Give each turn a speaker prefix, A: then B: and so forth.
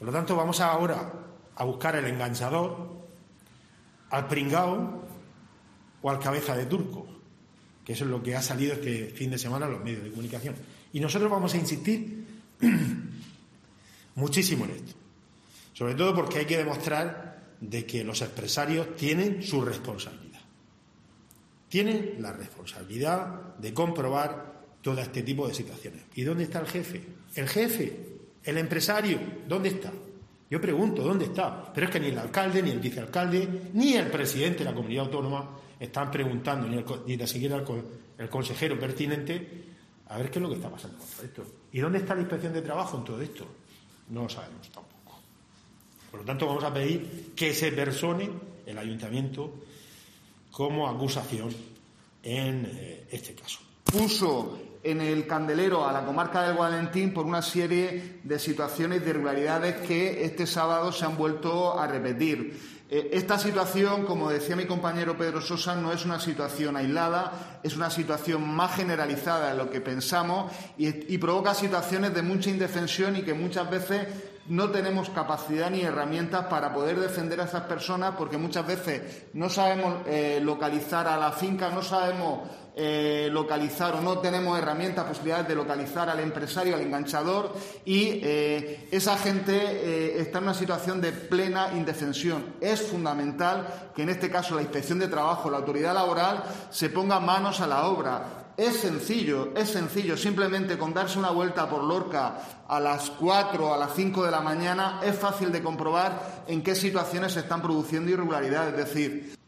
A: Por lo tanto, vamos ahora a buscar el enganchador, al pringao o al cabeza de turco, que eso es lo que ha salido este fin de semana en los medios de comunicación. Y nosotros vamos a insistir muchísimo en esto, sobre todo porque hay que demostrar de que los empresarios tienen su responsabilidad. Tienen la responsabilidad de comprobar todo este tipo de situaciones. ¿Y dónde está el jefe? El jefe, el empresario, ¿dónde está? Yo pregunto, ¿dónde está? Pero es que ni el alcalde, ni el vicealcalde, ni el presidente de la comunidad autónoma están preguntando, ni tan siquiera el consejero pertinente, a ver qué es lo que está pasando con todo esto. ¿Y dónde está la inspección de trabajo en todo esto? No lo sabemos tampoco. Por lo tanto, vamos a pedir que se persone el ayuntamiento como acusación en este caso.
B: Puso en el candelero a la comarca del Valentín por una serie de situaciones de irregularidades que este sábado se han vuelto a repetir. Esta situación, como decía mi compañero Pedro Sosa, no es una situación aislada, es una situación más generalizada de lo que pensamos y provoca situaciones de mucha indefensión y que muchas veces no tenemos capacidad ni herramientas para poder defender a esas personas, porque muchas veces no sabemos localizar a la finca, no sabemos localizar o no tenemos herramientas, posibilidades de localizar al empresario, al enganchador, y esa gente está en una situación de plena indefensión. Es fundamental que en este caso la Inspección de Trabajo, la autoridad laboral, se ponga manos a la obra. Es sencillo, simplemente con darse una vuelta por Lorca a las 4 o a las 5 de la mañana es fácil de comprobar en qué situaciones se están produciendo irregularidades. Es decir,